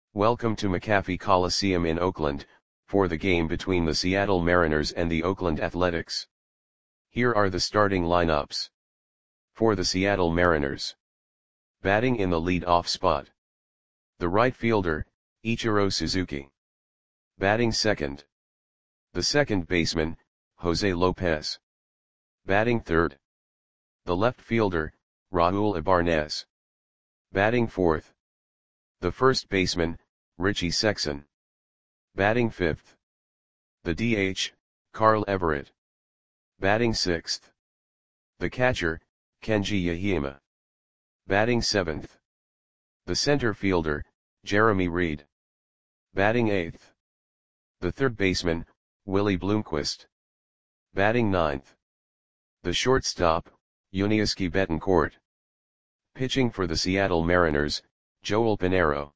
Welcome to McAfee Coliseum in Oakland, for the game between the Seattle Mariners and the Oakland Athletics. Here are the starting lineups. For the Seattle Mariners. Batting in the lead-off spot. The right fielder, Ichiro Suzuki. Batting second. The second baseman, Jose Lopez. Batting third. The left fielder, Raul Ibarnez. Batting fourth. The first baseman, Richie Sexson. Batting fifth. The DH, Carl Everett. Batting sixth. The catcher, Kenji Yahima. Batting seventh. The center fielder, Jeremy Reed. Batting eighth. The third baseman, Willie Bloomquist. Batting ninth. The shortstop, Yuniesky Betancourt. Pitching for the Seattle Mariners, Joel Pinheiro.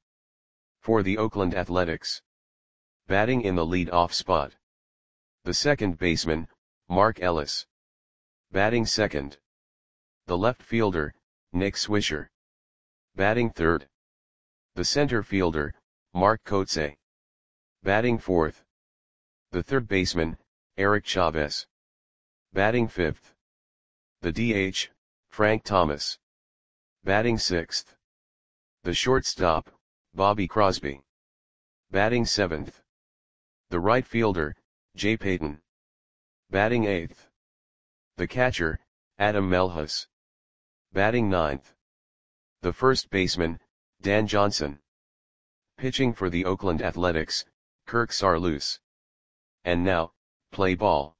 For the Oakland Athletics. Batting in the lead-off spot. The second baseman, Mark Ellis. Batting second. The left fielder, Nick Swisher. Batting third. The center fielder, Mark Kotsay. Batting fourth. The third baseman, Eric Chavez. Batting fifth. The DH, Frank Thomas. Batting sixth. The shortstop, Bobby Crosby. Batting seventh. The right fielder, Jay Payton. Batting eighth. The catcher, Adam Melhus. Batting ninth. The first baseman, Dan Johnson. Pitching for the Oakland Athletics, Kirk Saarloos. And now, play ball.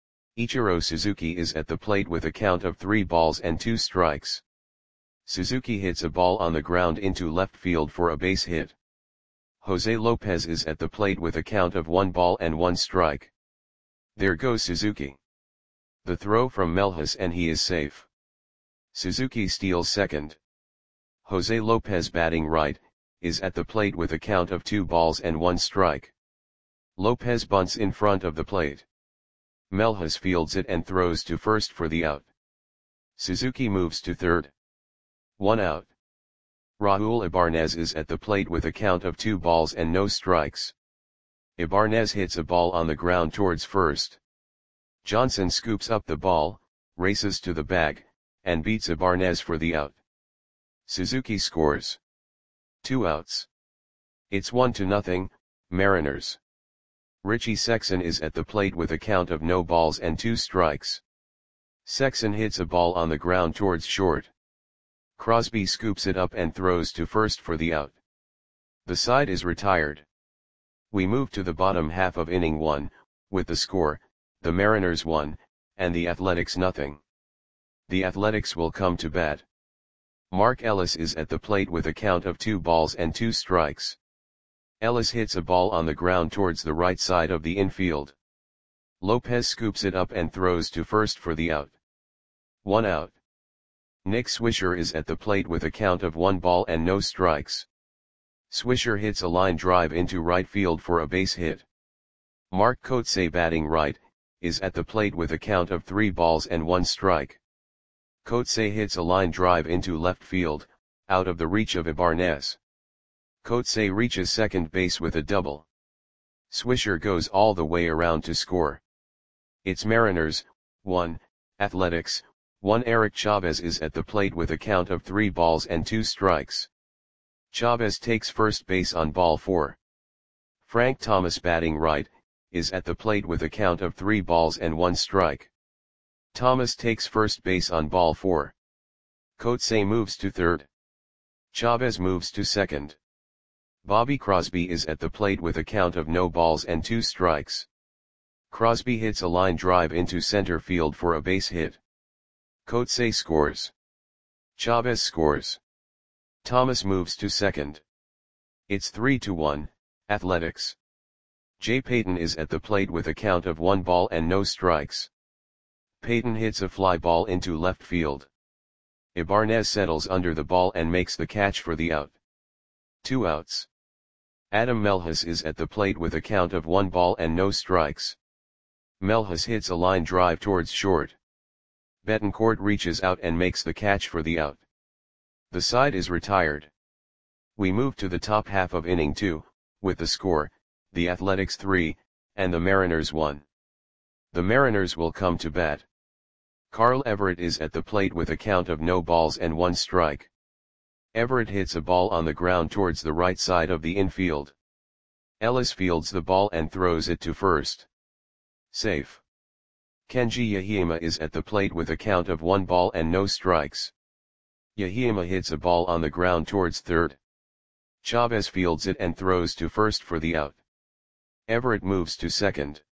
Ichiro Suzuki is at the plate with a count of 3 balls and 2 strikes. Suzuki hits a ball on the ground into left field for a base hit. Jose Lopez is at the plate with a count of 1 ball and 1 strike. There goes Suzuki. The throw from Melhus and he is safe. Suzuki steals second. Jose Lopez batting right, is at the plate with a count of 2 balls and 1 strike. Lopez bunts in front of the plate. Melhus fields it and throws to first for the out. Suzuki moves to third. 1 out. Raul Ibarnez is at the plate with a count of 2 balls and no strikes. Ibarnez hits a ball on the ground towards first. Johnson scoops up the ball, races to the bag, and beats Ibarnez for the out. Suzuki scores. 2 outs. It's 1-0, Mariners. Richie Sexson is at the plate with a count of no balls and 2 strikes. Sexson hits a ball on the ground towards short. Crosby scoops it up and throws to first for the out. The side is retired. We move to the bottom half of inning 1, with the score, the Mariners 1, and the Athletics 0. The Athletics will come to bat. Mark Ellis is at the plate with a count of 2 balls and 2 strikes. Ellis hits a ball on the ground towards the right side of the infield. Lopez scoops it up and throws to first for the out. 1 out. Nick Swisher is at the plate with a count of 1 ball and no strikes. Swisher hits a line drive into right field for a base hit. Mark Kotsay batting right, is at the plate with a count of 3 balls and 1 strike. Kotsay hits a line drive into left field, out of the reach of Ibarnez. Kotsay reaches second base with a double. Swisher goes all the way around to score. It's Mariners, 1, Athletics, 1. Eric Chavez is at the plate with a count of 3 balls and 2 strikes. Chavez takes first base on ball 4. Frank Thomas batting right, is at the plate with a count of 3 balls and 1 strike. Thomas takes first base on ball 4. Kotsay moves to third. Chavez moves to second. Bobby Crosby is at the plate with a count of no balls and 2 strikes. Crosby hits a line drive into center field for a base hit. Kotsay scores. Chavez scores. Thomas moves to second. It's 3-1, Athletics. Jay Payton is at the plate with a count of 1 ball and no strikes. Payton hits a fly ball into left field. Ibarnez settles under the ball and makes the catch for the out. 2 outs. Adam Melhus is at the plate with a count of 1 ball and no strikes. Melhus hits a line drive towards short. Betancourt reaches out and makes the catch for the out. The side is retired. We move to the top half of inning 2, with the score, the Athletics 3, and the Mariners 1. The Mariners will come to bat. Carl Everett is at the plate with a count of no balls and 1 strike. Everett hits a ball on the ground towards the right side of the infield. Ellis fields the ball and throws it to first. Safe. Kenji Yahima is at the plate with a count of 1 ball and no strikes. Yahima hits a ball on the ground towards third. Chavez fields it and throws to first for the out. Everett moves to second.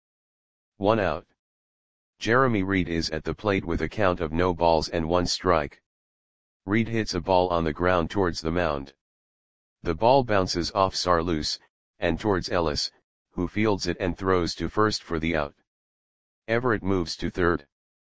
1 out. Jeremy Reed is at the plate with a count of no balls and 1 strike. Reed hits a ball on the ground towards the mound. The ball bounces off Sarloos, and towards Ellis, who fields it and throws to first for the out. Everett moves to third.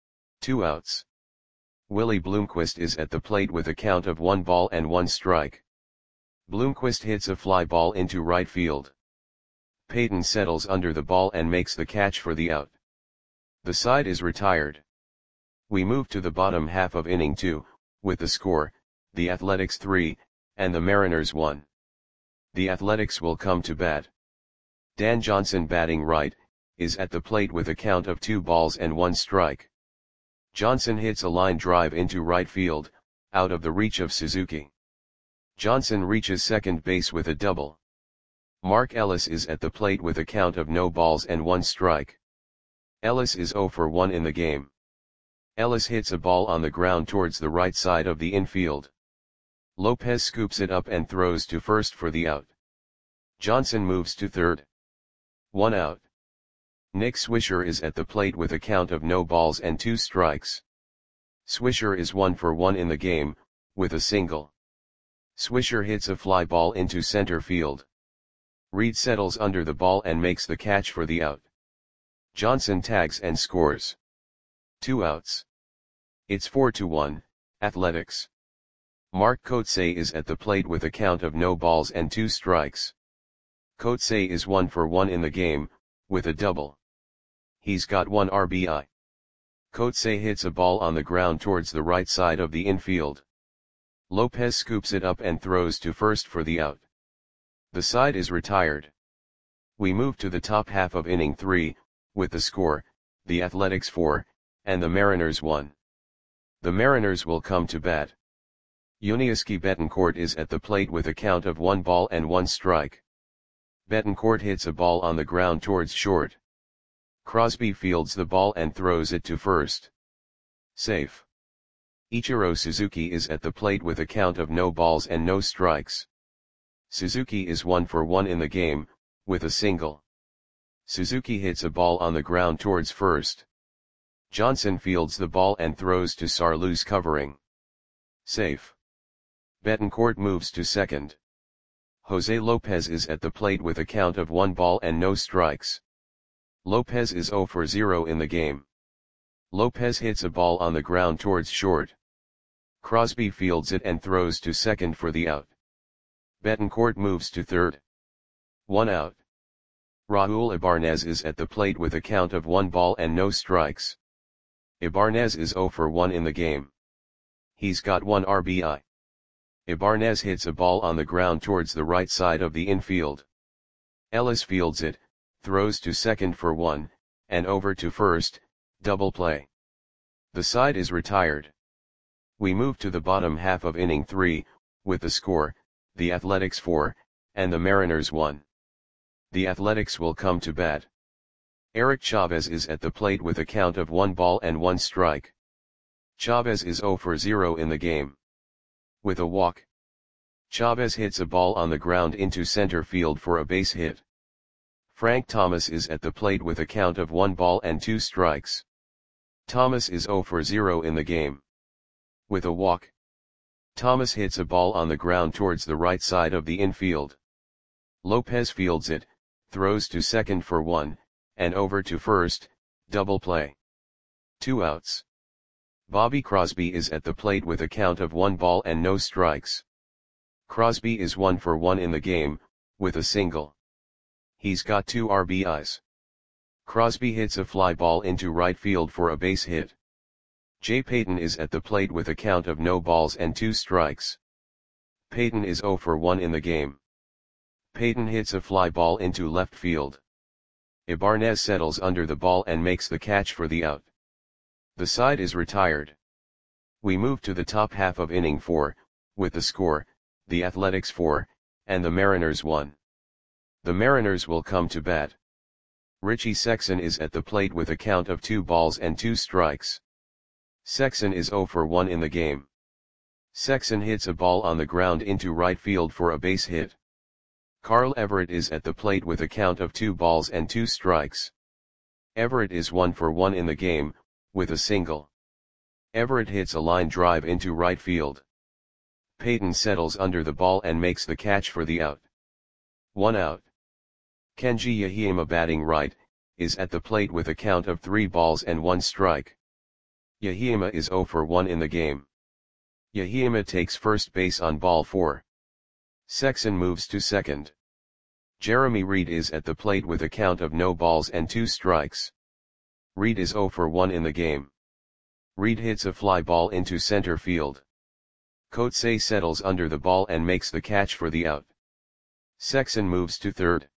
2 outs. Willie Bloomquist is at the plate with a count of 1 ball and 1 strike. Bloomquist hits a fly ball into right field. Payton settles under the ball and makes the catch for the out. The side is retired. We move to the bottom half of inning 2, with the score, the Athletics 3, and the Mariners 1. The Athletics will come to bat. Dan Johnson, batting right, is at the plate with a count of 2 balls and 1 strike. Johnson hits a line drive into right field, out of the reach of Suzuki. Johnson reaches second base with a double. Mark Ellis is at the plate with a count of no balls and 1 strike. Ellis is 0 for 1 in the game. Ellis hits a ball on the ground towards the right side of the infield. Lopez scoops it up and throws to first for the out. Johnson moves to third. 1 out. Nick Swisher is at the plate with a count of no balls and 2 strikes. Swisher is 1 for 1 in the game, with a single. Swisher hits a fly ball into center field. Reed settles under the ball and makes the catch for the out. Johnson tags and scores. 2 outs. It's 4-1, Athletics. Mark Kotsay is at the plate with a count of no balls and 2 strikes. Kotsay is 1 for 1 in the game, with a double. He's got 1 RBI. Kotsay hits a ball on the ground towards the right side of the infield. Lopez scoops it up and throws to first for the out. The side is retired. We move to the top half of inning 3, with the score, the Athletics 4, and the Mariners 1. The Mariners will come to bat. Yuniesky Betancourt is at the plate with a count of 1 ball and 1 strike. Betancourt hits a ball on the ground towards short. Crosby fields the ball and throws it to first. Safe. Ichiro Suzuki is at the plate with a count of no balls and no strikes. Suzuki is 1 for 1 in the game, with a single. Suzuki hits a ball on the ground towards first. Johnson fields the ball and throws to Sarloos covering. Safe. Betancourt moves to second. Jose Lopez is at the plate with a count of 1 ball and no strikes. Lopez is 0 for 0 in the game. Lopez hits a ball on the ground towards short. Crosby fields it and throws to second for the out. Betancourt moves to third. 1 out. Raul Ibanez is at the plate with a count of 1 ball and no strikes. Ibanez is 0 for 1 in the game. He's got 1 RBI. Ibanez hits a ball on the ground towards the right side of the infield. Ellis fields it, throws to second for 1, and over to first, double play. The side is retired. We move to the bottom half of inning 3, with the score, the Athletics 4, and the Mariners 1. The Athletics will come to bat. Eric Chavez is at the plate with a count of 1 ball and 1 strike. Chavez is 0 for 0 in the game. With a walk. Chavez hits a ball on the ground into center field for a base hit. Frank Thomas is at the plate with a count of 1 ball and 2 strikes. Thomas is 0 for 0 in the game. With a walk. Thomas hits a ball on the ground towards the right side of the infield. Lopez fields it, throws to second for 1, and over to first, double play. 2 outs. Bobby Crosby is at the plate with a count of 1 ball and no strikes. Crosby is 1 for 1 in the game, with a single. He's got 2 RBIs. Crosby hits a fly ball into right field for a base hit. Jay Payton is at the plate with a count of no balls and 2 strikes. Peyton is 0 for 1 in the game. Peyton hits a fly ball into left field. Ibanez settles under the ball and makes the catch for the out. The side is retired. We move to the top half of inning 4, with the score, the Athletics 4, and the Mariners 1. The Mariners will come to bat. Richie Sexson is at the plate with a count of 2 balls and 2 strikes. Sexson is 0 for 1 in the game. Sexson hits a ball on the ground into right field for a base hit. Carl Everett is at the plate with a count of 2 balls and 2 strikes. Everett is 1 for 1 in the game, with a single. Everett hits a line drive into right field. Peyton settles under the ball and makes the catch for the out. 1 out. Kenji Yahima, batting right, is at the plate with a count of 3 balls and 1 strike. Yahima is 0 for 1 in the game. Yahima takes first base on ball 4. Sexson moves to second. Jeremy Reed is at the plate with a count of no balls and 2 strikes. Reed is 0 for 1 in the game. Reed hits a fly ball into center field. Coetzee settles under the ball and makes the catch for the out. Sexson moves to third.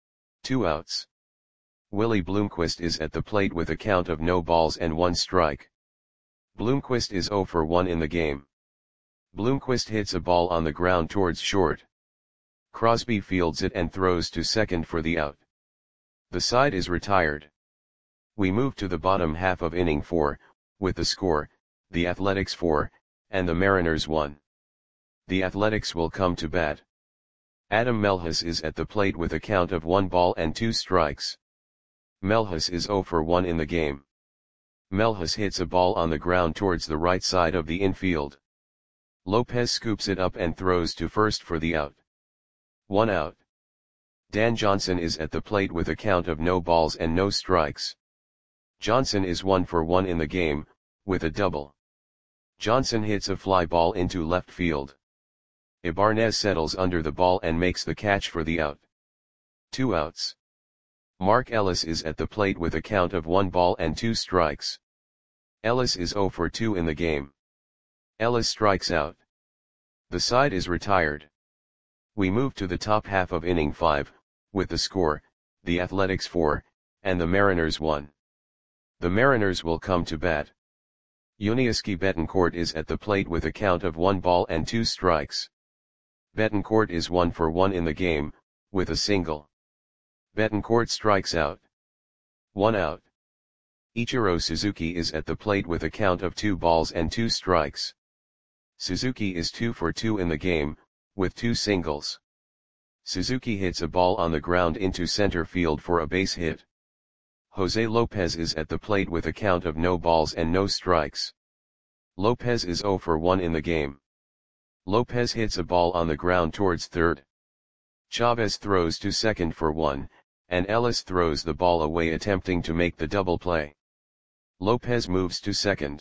2 outs. Willie Bloomquist is at the plate with a count of no balls and 1 strike. Bloomquist is 0 for 1 in the game. Bloomquist hits a ball on the ground towards short. Crosby fields it and throws to second for the out. The side is retired. We move to the bottom half of inning 4, with the score, the Athletics 4, and the Mariners 1. The Athletics will come to bat. Adam Melhus is at the plate with a count of 1 ball and 2 strikes. Melhus is 0 for 1 in the game. Melhus hits a ball on the ground towards the right side of the infield. Lopez scoops it up and throws to first for the out. 1 out. Dan Johnson is at the plate with a count of no balls and no strikes. Johnson is 1 for 1 in the game, with a double. Johnson hits a fly ball into left field. Ibanez settles under the ball and makes the catch for the out. 2 outs. Mark Ellis is at the plate with a count of 1 ball and 2 strikes. Ellis is 0 for 2 in the game. Ellis strikes out. The side is retired. We move to the top half of inning 5, with the score, the Athletics 4, and the Mariners 1. The Mariners will come to bat. Yuniesky Betancourt is at the plate with a count of 1 ball and 2 strikes. Betancourt is 1 for 1 in the game, with a single. Betancourt strikes out. 1 out. Ichiro Suzuki is at the plate with a count of 2 balls and 2 strikes. Suzuki is 2 for 2 in the game, with 2 singles. Suzuki hits a ball on the ground into center field for a base hit. Jose Lopez is at the plate with a count of no balls and no strikes. Lopez is 0 for 1 in the game. Lopez hits a ball on the ground towards third. Chavez throws to second for 1, and Ellis throws the ball away attempting to make the double play. Lopez moves to second.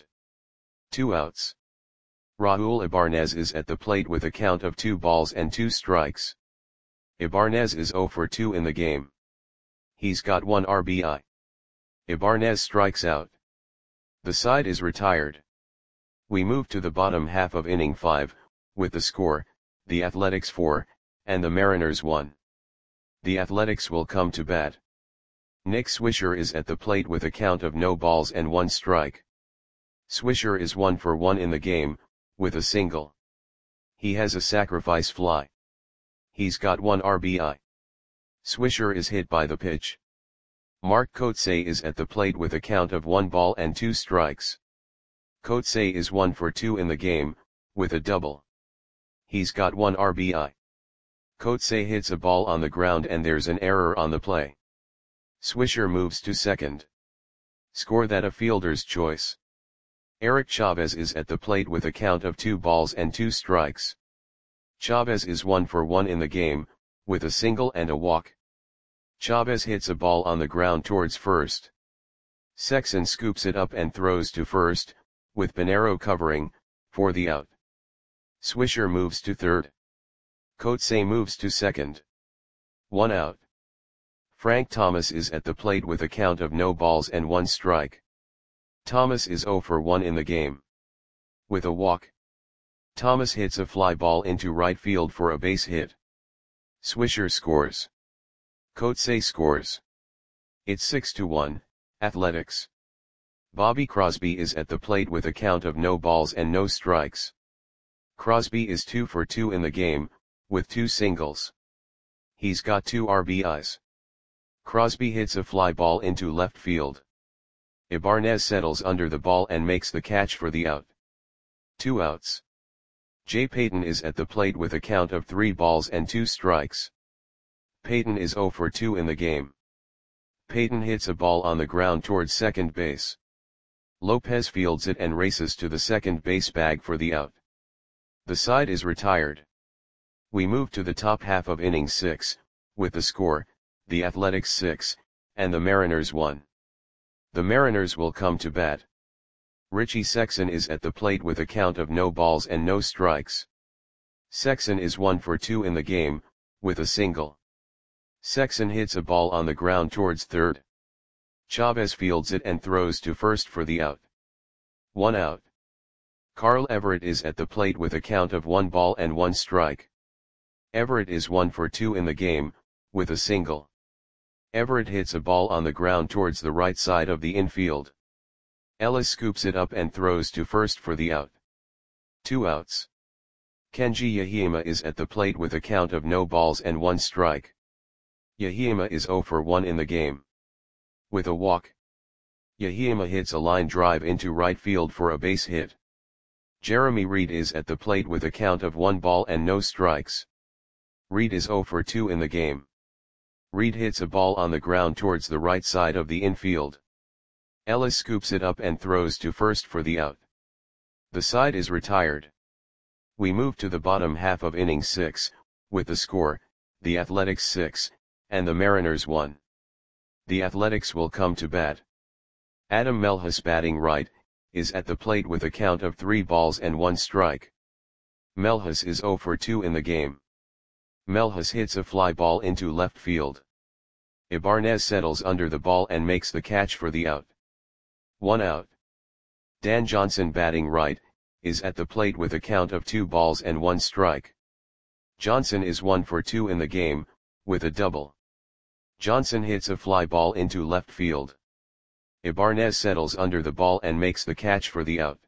2 outs. Raul Ibanez is at the plate with a count of 2 balls and 2 strikes. Ibanez is 0 for 2 in the game. He's got 1 RBI. Ibanez strikes out. The side is retired. We move to the bottom half of inning 5, with the score, the Athletics 4, and the Mariners 1. The Athletics will come to bat. Nick Swisher is at the plate with a count of no balls and 1 strike. Swisher is 1 for 1 in the game, with a single. He has a sacrifice fly. He's got 1 RBI. Swisher is hit by the pitch. Mark Coetzee is at the plate with a count of 1 ball and 2 strikes. Coetzee is 1 for 2 in the game, with a double. He's got 1 RBI. Coetzee hits a ball on the ground and there's an error on the play. Swisher moves to second. Score that a fielder's choice. Eric Chavez is at the plate with a count of 2 balls and 2 strikes. Chavez is 1 for 1 in the game, with a single and a walk. Chavez hits a ball on the ground towards first. Sexson scoops it up and throws to first, with Pinero covering, for the out. Swisher moves to third. Coetzee moves to second. 1 out. Frank Thomas is at the plate with a count of no balls and 1 strike. Thomas is 0 for 1 in the game. With a walk. Thomas hits a fly ball into right field for a base hit. Swisher scores. Coetzee scores. It's 6-1, Athletics. Bobby Crosby is at the plate with a count of no balls and no strikes. Crosby is 2 for 2 in the game, with 2 singles. He's got 2 RBIs. Crosby hits a fly ball into left field. Ibanez settles under the ball and makes the catch for the out. 2 outs. Jay Payton is at the plate with a count of 3 balls and 2 strikes. Payton is 0 for 2 in the game. Payton hits a ball on the ground towards second base. Lopez fields it and races to the second base bag for the out. The side is retired. We move to the top half of inning 6, with the score, the Athletics 6, and the Mariners 1. The Mariners will come to bat. Richie Sexson is at the plate with a count of no balls and no strikes. Sexson is 1 for 2 in the game, with a single. Sexson hits a ball on the ground towards third. Chavez fields it and throws to first for the out. 1 out. Carl Everett is at the plate with a count of 1 ball and 1 strike. Everett is 1 for 2 in the game, with a single. Everett hits a ball on the ground towards the right side of the infield. Ellis scoops it up and throws to first for the out. 2 outs. Kenji Yahima is at the plate with a count of no balls and 1 strike. Yahima is 0 for 1 in the game. With a walk. Yahima hits a line drive into right field for a base hit. Jeremy Reed is at the plate with a count of 1 ball and no strikes. Reed is 0 for 2 in the game. Reed hits a ball on the ground towards the right side of the infield. Ellis scoops it up and throws to first for the out. The side is retired. We move to the bottom half of inning 6, with the score, the Athletics 6, and the Mariners 1. The Athletics will come to bat. Adam Melhus, batting right, is at the plate with a count of 3 balls and 1 strike. Melhus is 0 for 2 in the game. Melhus hits a fly ball into left field. Ibanez settles under the ball and makes the catch for the out. 1 out. Dan Johnson, batting right, is at the plate with a count of 2 balls and 1 strike. Johnson is 1 for 2 in the game, with a double. Johnson hits a fly ball into left field. Ibanez settles under the ball and makes the catch for the out.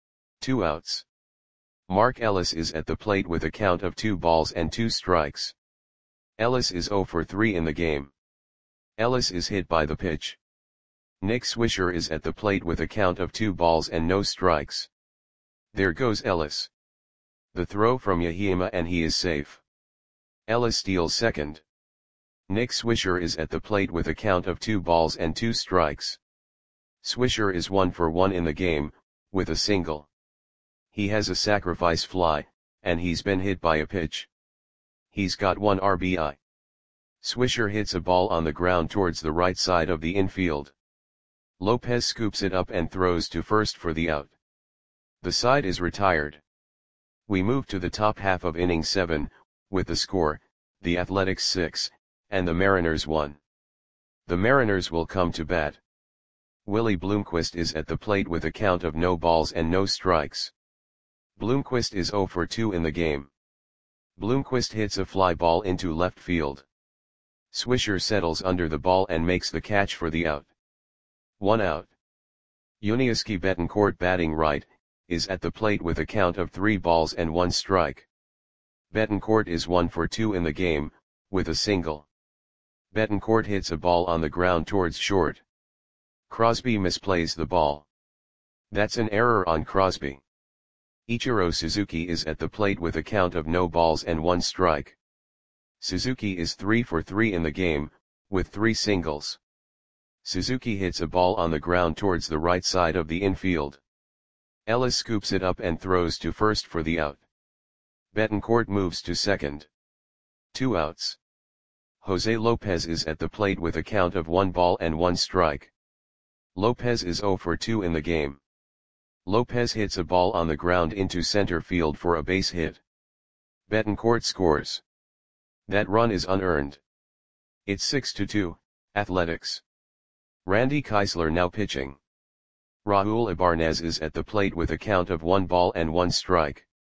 2 outs. Mark Ellis is at the plate with a count of 2 balls and 2 strikes. Ellis is 0 for 3 in the game. Ellis is hit by the pitch. Nick Swisher is at the plate with a count of 2 balls and no strikes. There goes Ellis. The throw from Yahima and he is safe. Ellis steals second. Nick Swisher is at the plate with a count of 2 balls and 2 strikes. Swisher is 1 for 1 in the game, with a single. He has a sacrifice fly, and he's been hit by a pitch. He's got 1 RBI. Swisher hits a ball on the ground towards the right side of the infield. Lopez scoops it up and throws to first for the out. The side is retired. We move to the top half of inning 7, with the score, the Athletics 6, and the Mariners 1. The Mariners will come to bat. Willie Bloomquist is at the plate with a count of no balls and no strikes. Bloomquist is 0 for 2 in the game. Bloomquist hits a fly ball into left field. Swisher settles under the ball and makes the catch for the out. 1 out. Yuniesky Betancourt, batting right, is at the plate with a count of 3 balls and 1 strike. Betancourt is 1 for 2 in the game, with a single. Betancourt hits a ball on the ground towards short. Crosby misplays the ball. That's an error on Crosby. Ichiro Suzuki is at the plate with a count of no balls and 1 strike. Suzuki is 3 for 3 in the game, with 3 singles. Suzuki hits a ball on the ground towards the right side of the infield. Ellis scoops it up and throws to first for the out. Betancourt moves to second. 2 outs. Jose Lopez is at the plate with a count of 1 ball and 1 strike. Lopez is 0 for 2 in the game. Lopez hits a ball on the ground into center field for a base hit. Betancourt scores. That run is unearned. It's 6-2, Athletics. Randy Keisler now pitching. Raul Ibanez is at the plate with a count of 1 ball and 1 strike.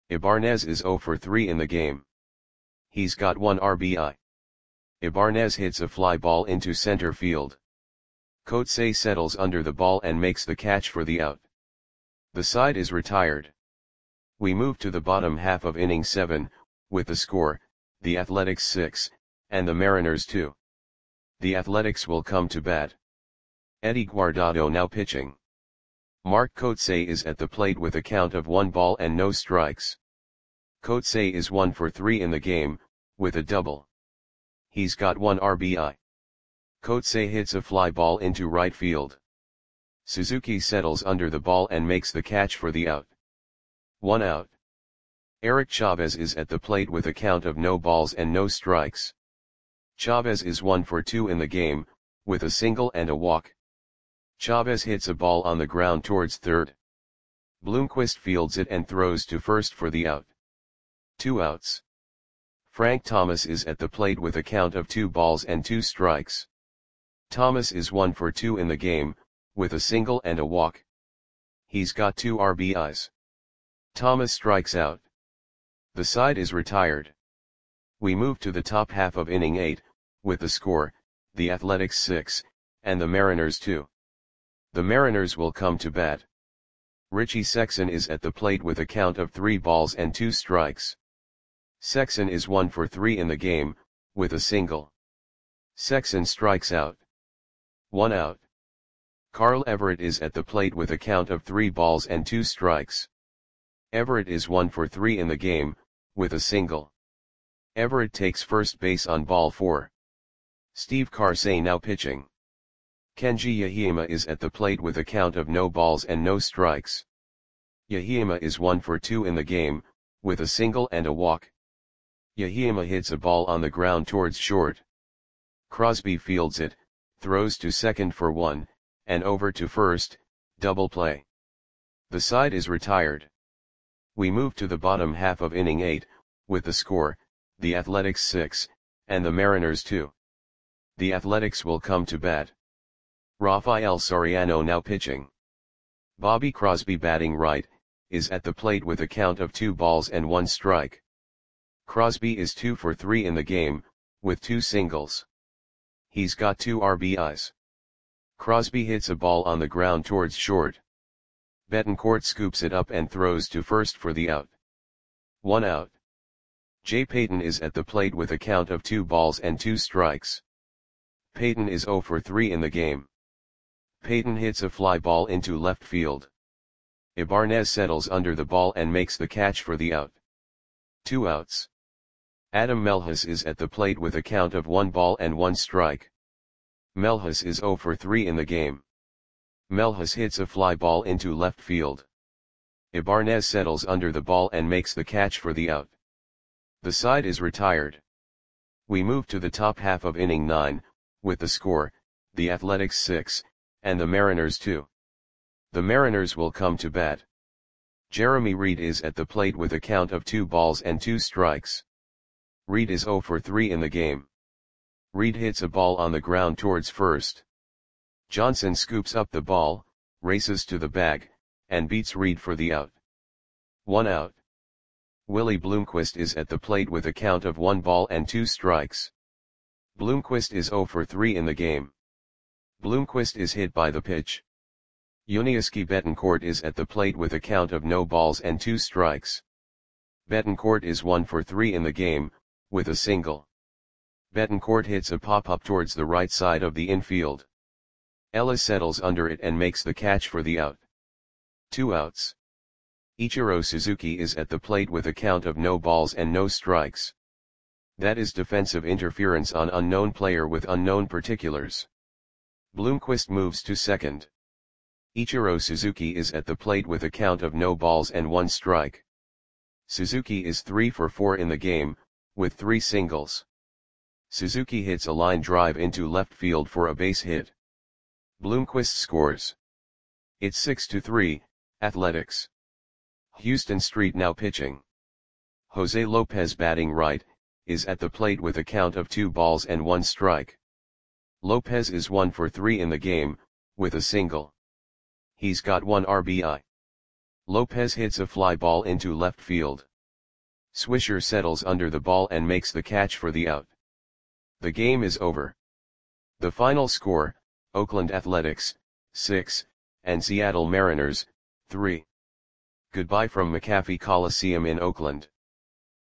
Ibanez is 0 for 3 in the game. He's got 1 RBI. Ibanez hits a fly ball into center field. Kotsay settles under the ball and makes the catch for the out. The side is retired. We move to the bottom half of inning 7, with the score, the Athletics 6, and the Mariners 2. The Athletics will come to bat. Eddie Guardado now pitching. Mark Kotsay is at the plate with a count of 1 ball and no strikes. Kotsay is 1 for 3 in the game, with a double. He's got 1 RBI. Kotsay hits a fly ball into right field. Suzuki settles under the ball and makes the catch for the out. 1 out. Eric Chavez is at the plate with a count of no balls and no strikes. Chavez is 1 for 2 in the game, with a single and a walk. Chavez hits a ball on the ground towards third. Bloomquist fields it and throws to first for the out. 2 outs. Frank Thomas is at the plate with a count of 2 balls and 2 strikes. Thomas is 1 for 2 in the game, with a single and a walk. He's got 2 RBIs. Thomas strikes out. The side is retired. We move to the top half of inning 8, with the score, the Athletics 6, and the Mariners 2. The Mariners will come to bat. Richie Sexson is at the plate with a count of 3 balls and 2 strikes. Sexson is 1 for 3 in the game, with a single. Sexson strikes out. 1 out. Carl Everett is at the plate with a count of 3 balls and 2 strikes. Everett is 1 for 3 in the game, with a single. Everett takes first base on ball 4. Steve Karsay now pitching. Kenji Yahima is at the plate with a count of no balls and no strikes. Yahima is 1 for 2 in the game, with a single and a walk. Yahima hits a ball on the ground towards short. Crosby fields it, throws to second for 1, and over to first, double play. The side is retired. We move to the bottom half of inning 8, with the score, the Athletics 6, and the Mariners 2. The Athletics will come to bat. Rafael Soriano now pitching. Bobby Crosby batting right, is at the plate with a count of 2 balls and 1 strike. Crosby is 2 for 3 in the game, with 2 singles. He's got 2 RBIs. Crosby hits a ball on the ground towards short. Betancourt scoops it up and throws to first for the out. 1 out. Jay Payton is at the plate with a count of 2 balls and 2 strikes. Payton is 0 for 3 in the game. Payton hits a fly ball into left field. Ibanez settles under the ball and makes the catch for the out. 2 outs. Adam Melhus is at the plate with a count of 1 ball and 1 strike. Melhus is 0 for 3 in the game. Melhus hits a fly ball into left field. Ibanez settles under the ball and makes the catch for the out. The side is retired. We move to the top half of inning 9, with the score, the Athletics 6, and the Mariners 2. The Mariners will come to bat. Jeremy Reed is at the plate with a count of 2 balls and 2 strikes. Reed is 0 for 3 in the game. Reed hits a ball on the ground towards first. Johnson scoops up the ball, races to the bag, and beats Reed for the out. 1 out. Willie Bloomquist is at the plate with a count of 1 ball and 2 strikes. Bloomquist is 0 for 3 in the game. Bloomquist is hit by the pitch. Yuniesky Betancourt is at the plate with a count of no balls and 2 strikes. Betancourt is 1 for 3 in the game, with a single. Betancourt hits a pop-up towards the right side of the infield. Ellis settles under it and makes the catch for the out. 2 outs. Ichiro Suzuki is at the plate with a count of no balls and no strikes. That is defensive interference on unknown player with unknown particulars. Bloomquist moves to second. Ichiro Suzuki is at the plate with a count of no balls and 1 strike. Suzuki is 3 for 4 in the game, with 3 singles. Suzuki hits a line drive into left field for a base hit. Bloomquist scores. It's 6-3, Athletics. Houston Street now pitching. Jose Lopez batting right, is at the plate with a count of 2 balls and 1 strike. Lopez is 1 for 3 in the game, with a single. He's got 1 RBI. Lopez hits a fly ball into left field. Swisher settles under the ball and makes the catch for the out. The game is over. The final score, Oakland Athletics, 6, and Seattle Mariners, 3. Goodbye from McAfee Coliseum in Oakland.